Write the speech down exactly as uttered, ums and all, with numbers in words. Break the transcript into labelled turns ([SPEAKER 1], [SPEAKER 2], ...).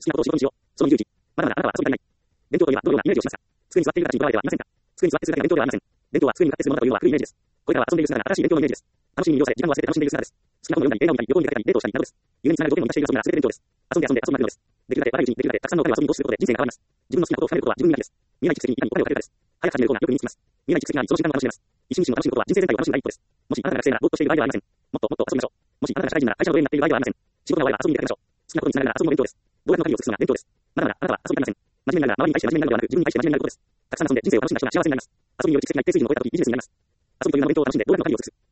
[SPEAKER 1] きなことを仕事にしよう。そのにじゅういち。まだまだあなたは遊び足りない。勉強といえばどのようなイメージをしますか？机に座っている形にとらわれてはいませんか？机に座ってするだけが勉強ではありません。勉強は机に向かってするものだというのは古いイメージです。これからは遊んでいる姿が正しい勉強のイメージです。楽しみに魅了され、時間を忘れて楽しんでいる姿です。好きな本を読んだり、映画を見たり、旅行に出かけたり、デートをしたりなどです。夢につながる条件を満たしている遊びが全て勉強です。遊んで遊んで遊んでまくるのです。できるだけ若いうちにできるだけたくさんのお金を遊びに投資することで人生が変わります。自分の好きなことを深めることは自分磨きです。見えない蓄積にいかにお金をかけるかです。早く始める方がよく身につきます。見えない蓄積があり、その瞬間を楽しめます。一日の楽しむことは人生全体を楽しむ第一歩です。もしあなたが学生ならぼーっとしている場合ではありません。もっともっと遊びましょう。もしあなたが社会人なら会社の上になっている場合ではありません。仕事が終われば遊びに出かけましょう。好きなことにつながるなら遊びも勉強です。動画の鍵を尽くすのが勉強です。まだまだあなたは遊び足りません。真面目になるなら周りに対して真面目になるのではなく自分に対して真面目になることです。たくさん遊んで人生を楽しんだ人が幸せになります。遊びによる蓄積が一定水準を超えたときビジネスになります。遊びという名の勉強を楽しんで動画の鍵を尽くす。